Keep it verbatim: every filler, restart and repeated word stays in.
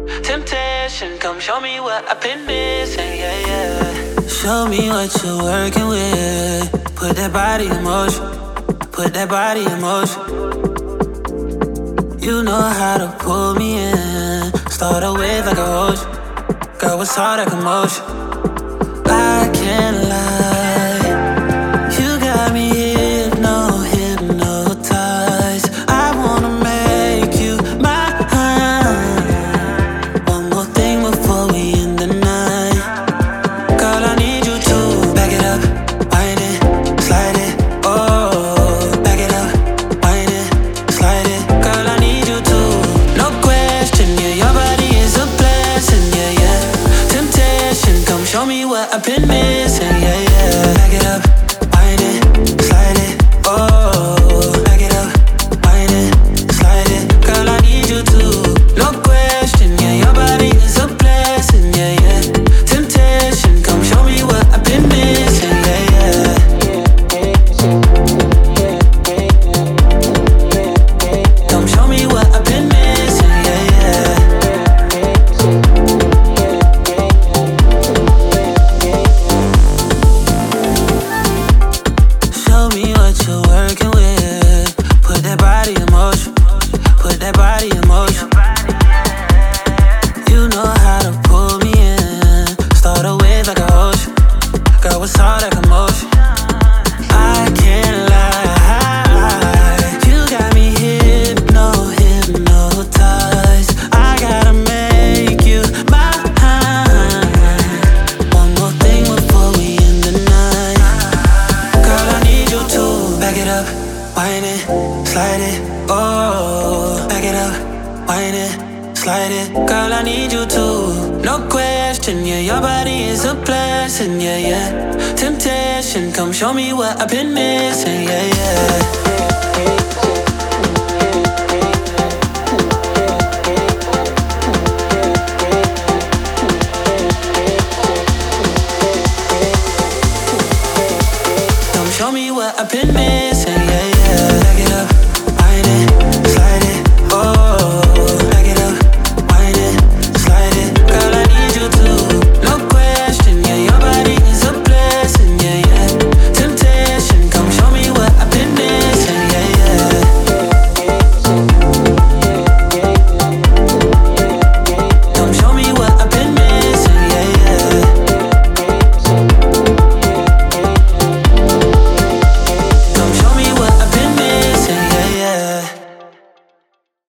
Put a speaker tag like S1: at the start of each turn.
S1: Temptation, come show me what I've been missing, yeah, yeah. Show me what you're working with. Put that body in motion. Put that body in motion. You know how to pull me in. Start a wave like a ocean. Girl, it's hard like emotion. I can't lie. You got me hypno, hypnotized. I wanna make you mine. One more thing before we end the night. Girl, I need you to back it up, wind it, slide it. Oh, back it up, wind it, slide it. Girl, I need you to, no question. Yeah, your body is a blessing. Yeah, yeah. Temptation, come show me what I've been missing. Yeah, yeah. Back it up, wind it, slide it. Oh, back it up, wind it, slide it. Girl, I need you to, no question. Yeah, your body is a blessing. Yeah, yeah. Temptation, come show me what I've been missing. Yeah, yeah. Come show me what I've been missing. Yeah, yeah. Show me what you're working with. Put that body in motion. Put that body in motion. You know how to pull me in. Start a wave like a ocean. Girl, it's hard like emotion. I can't lie. You got me hypno, hypnotized. I gotta make you mine. One more thing before we end the night. Girl, I need you to back it up, wind it, slide it. Oh, back it up, wind it, slide it. Girl, I need you to, no question. Yeah, your body is a blessing. Yeah, yeah. Temptation, come show me what I've been missing. Yeah, yeah.